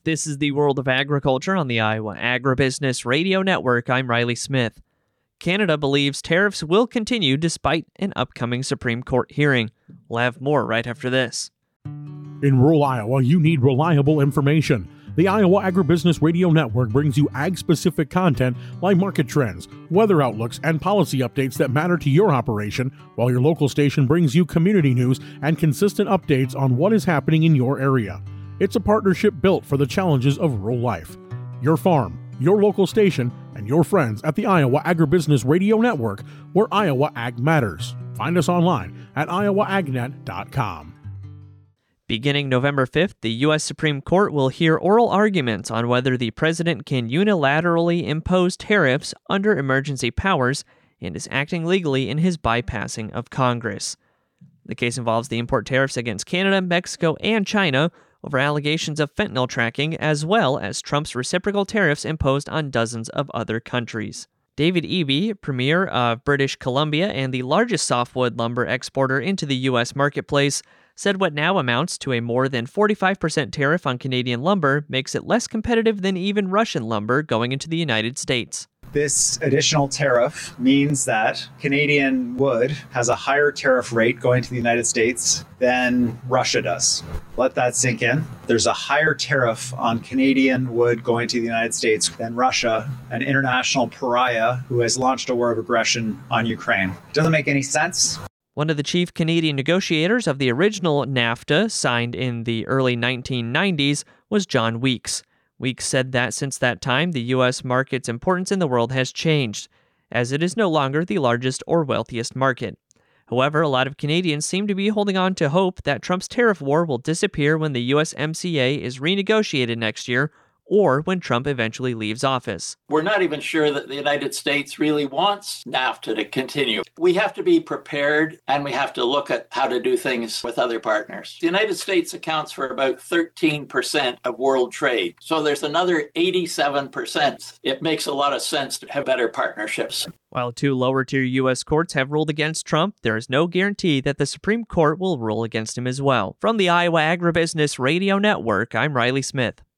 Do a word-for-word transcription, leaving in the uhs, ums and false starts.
This is the World of Agriculture on the Iowa Agribusiness Radio Network. I'm Riley Smith. Canada believes tariffs will continue despite an upcoming Supreme Court hearing. We'll have more right after this. In rural Iowa, you need reliable information. The Iowa Agribusiness Radio Network brings you ag-specific content like market trends, weather outlooks, and policy updates that matter to your operation, while your local station brings you community news and consistent updates on what is happening in your area. It's a partnership built for the challenges of rural life. Your farm, your local station, and your friends at the Iowa Agribusiness Radio Network, where Iowa Ag matters. Find us online at iowa agnet dot com. Beginning November fifth, the U S Supreme Court will hear oral arguments on whether the president can unilaterally impose tariffs under emergency powers and is acting legally in his bypassing of Congress. The case involves the import tariffs against Canada, Mexico, and China over allegations of fentanyl tracking, as well as Trump's reciprocal tariffs imposed on dozens of other countries. David Eby, Premier of British Columbia and the largest softwood lumber exporter into the U S marketplace, said what now amounts to a more than forty-five percent tariff on Canadian lumber makes it less competitive than even Russian lumber going into the United States. This additional tariff means that Canadian wood has a higher tariff rate going to the United States than Russia does. Let that sink in. There's a higher tariff on Canadian wood going to the United States than Russia, an international pariah who has launched a war of aggression on Ukraine. It doesn't make any sense. One of the chief Canadian negotiators of the original NAFTA, signed in the early nineteen nineties, was John Weeks. Weeks said that since that time, the U S market's importance in the world has changed, as it is no longer the largest or wealthiest market. However, a lot of Canadians seem to be holding on to hope that Trump's tariff war will disappear when the U S M C A is renegotiated next year, or when Trump eventually leaves office. We're not even sure that the United States really wants NAFTA to continue. We have to be prepared, and we have to look at how to do things with other partners. The United States accounts for about thirteen percent of world trade, so there's another eighty-seven percent. It makes a lot of sense to have better partnerships. While two lower-tier U S courts have ruled against Trump, there is no guarantee that the Supreme Court will rule against him as well. From the Iowa Agribusiness Radio Network, I'm Riley Smith.